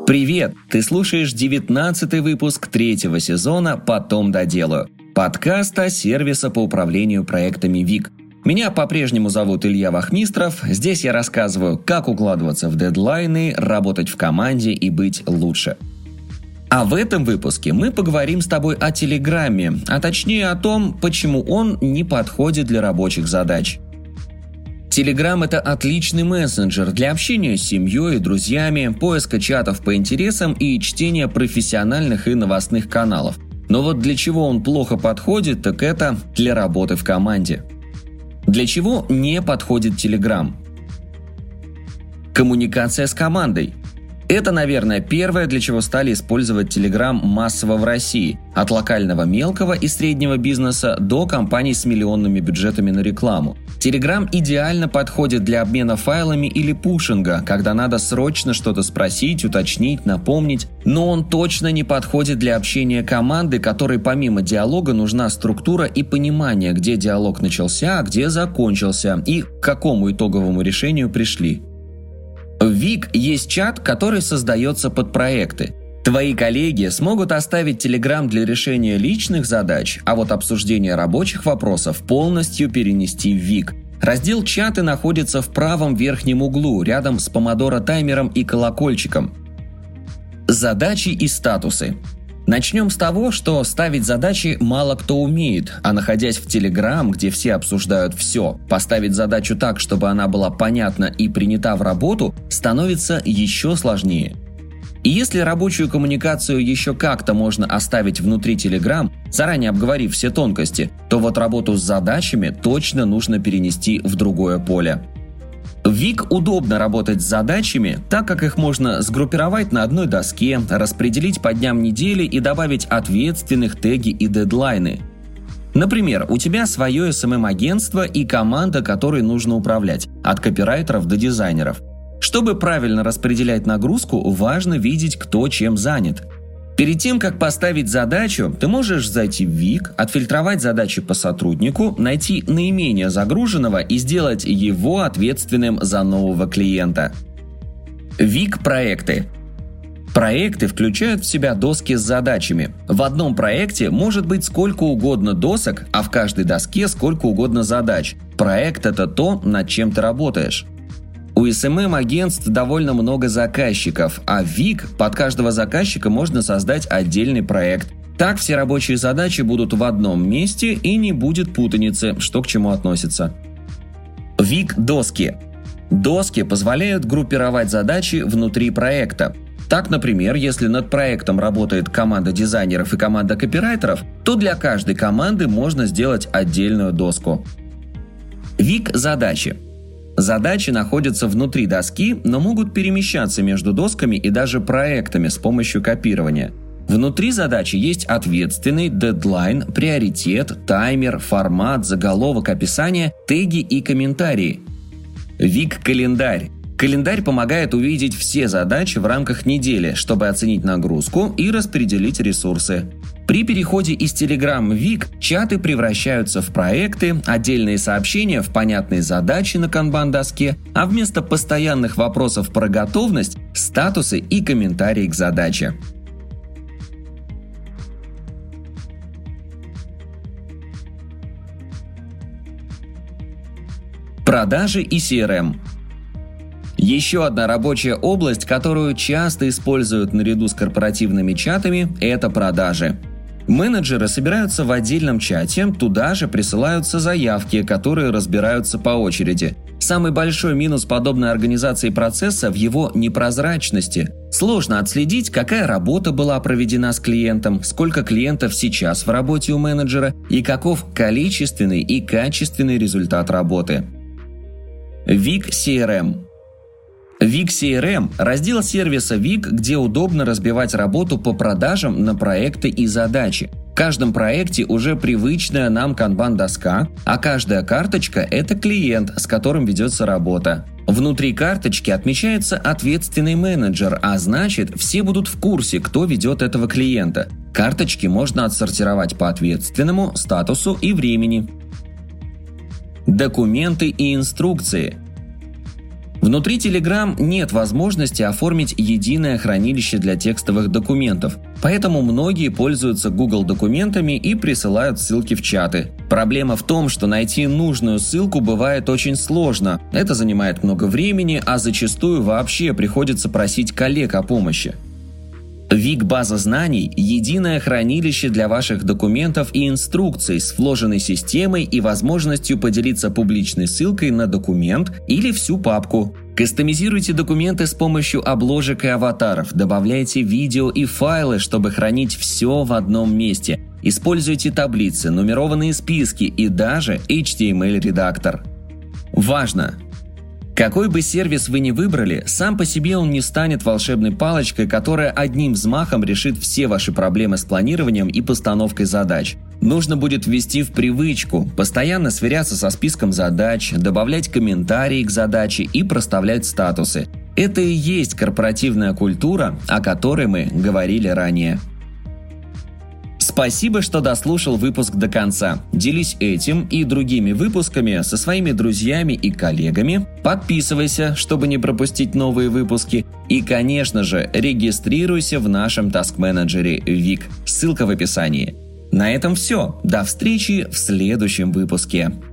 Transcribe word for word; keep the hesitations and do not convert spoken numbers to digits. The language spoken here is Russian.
Привет! Ты слушаешь девятнадцатый выпуск третьего сезона «Потом доделаю» подкаста сервиса по управлению проектами ВИК. Меня по-прежнему зовут Илья Вахмистров. Здесь я рассказываю, как укладываться в дедлайны, работать в команде и быть лучше. А в этом выпуске мы поговорим с тобой о Телеграме, а точнее о том, почему он не подходит для рабочих задач. Telegram – это отличный мессенджер для общения с семьей и друзьями, поиска чатов по интересам и чтения профессиональных и новостных каналов. Но вот для чего он плохо подходит, так это для работы в команде. Для чего не подходит Telegram? Коммуникация с командой. Это, наверное, первое, для чего стали использовать Telegram массово в России, от локального мелкого и среднего бизнеса до компаний с миллионными бюджетами на рекламу. Telegram идеально подходит для обмена файлами или пушинга, когда надо срочно что-то спросить, уточнить, напомнить, но он точно не подходит для общения команды, которой помимо диалога нужна структура и понимание, где диалог начался, где закончился и к какому итоговому решению пришли. В ВИК есть чат, который создается под проекты. Твои коллеги смогут оставить Telegram для решения личных задач, а вот обсуждение рабочих вопросов полностью перенести в ВИК. Раздел «Чаты» находится в правом верхнем углу, рядом с помодоро-таймером и колокольчиком. Задачи и статусы. Начнем с того, что ставить задачи мало кто умеет, а находясь в Telegram, где все обсуждают все, поставить задачу так, чтобы она была понятна и принята в работу, становится еще сложнее. И если рабочую коммуникацию еще как-то можно оставить внутри Telegram, заранее обговорив все тонкости, то вот работу с задачами точно нужно перенести в другое поле. В ВИК удобно работать с задачами, так как их можно сгруппировать на одной доске, распределить по дням недели и добавить ответственных теги и дедлайны. Например, у тебя свое эс эм эм-агентство и команда, которой нужно управлять, от копирайтеров до дизайнеров. Чтобы правильно распределять нагрузку, важно видеть, кто чем занят. Перед тем, как поставить задачу, ты можешь зайти в ВИК, отфильтровать задачи по сотруднику, найти наименее загруженного и сделать его ответственным за нового клиента. ВИК-проекты. Проекты включают в себя доски с задачами. В одном проекте может быть сколько угодно досок, а в каждой доске сколько угодно задач. Проект – это то, над чем ты работаешь. У эс эм эм-агентств довольно много заказчиков, а в ВИК под каждого заказчика можно создать отдельный проект. Так все рабочие задачи будут в одном месте и не будет путаницы, что к чему относится. ВИК-доски. Доски позволяют группировать задачи внутри проекта. Так, например, если над проектом работает команда дизайнеров и команда копирайтеров, то для каждой команды можно сделать отдельную доску. ВИК-задачи. Задачи находятся внутри доски, но могут перемещаться между досками и даже проектами с помощью копирования. Внутри задачи есть ответственный, дедлайн, приоритет, таймер, формат, заголовок, описание, теги и комментарии. ВИК-календарь. Календарь помогает увидеть все задачи в рамках недели, чтобы оценить нагрузку и распределить ресурсы. При переходе из Telegram в ВИК чаты превращаются в проекты, отдельные сообщения в понятные задачи на канбан-доске, а вместо постоянных вопросов про готовность – статусы и комментарии к задаче. Продажи и си эр эм. Еще одна рабочая область, которую часто используют наряду с корпоративными чатами – это продажи. Менеджеры собираются в отдельном чате, туда же присылаются заявки, которые разбираются по очереди. Самый большой минус подобной организации процесса в его непрозрачности. Сложно отследить, какая работа была проведена с клиентом, сколько клиентов сейчас в работе у менеджера и каков количественный и качественный результат работы. ВИК-си эр эм. ВИК-си эр эм – раздел сервиса ВИК, где удобно разбивать работу по продажам на проекты и задачи. В каждом проекте уже привычная нам канбан-доска, а каждая карточка – это клиент, с которым ведется работа. Внутри карточки отмечается ответственный менеджер, а значит, все будут в курсе, кто ведет этого клиента. Карточки можно отсортировать по ответственному, статусу и времени. Документы и инструкции. Внутри Telegram нет возможности оформить единое хранилище для текстовых документов, поэтому многие пользуются Google документами и присылают ссылки в чаты. Проблема в том, что найти нужную ссылку бывает очень сложно, это занимает много времени, а зачастую вообще приходится просить коллег о помощи. Вик База знаний – единое хранилище для ваших документов и инструкций с вложенной системой и возможностью поделиться публичной ссылкой на документ или всю папку. Кастомизируйте документы с помощью обложек и аватаров, добавляйте видео и файлы, чтобы хранить все в одном месте. Используйте таблицы, нумерованные списки и даже эйч ти эм эль-редактор. Важно! Какой бы сервис вы ни выбрали, сам по себе он не станет волшебной палочкой, которая одним взмахом решит все ваши проблемы с планированием и постановкой задач. Нужно будет ввести в привычку, постоянно сверяться со списком задач, добавлять комментарии к задаче и проставлять статусы. Это и есть корпоративная культура, о которой мы говорили ранее. Спасибо, что дослушал выпуск до конца. Делись этим и другими выпусками со своими друзьями и коллегами. Подписывайся, чтобы не пропустить новые выпуски. И, конечно же, регистрируйся в нашем таск-менеджере Вик. Ссылка в описании. На этом все. До встречи в следующем выпуске.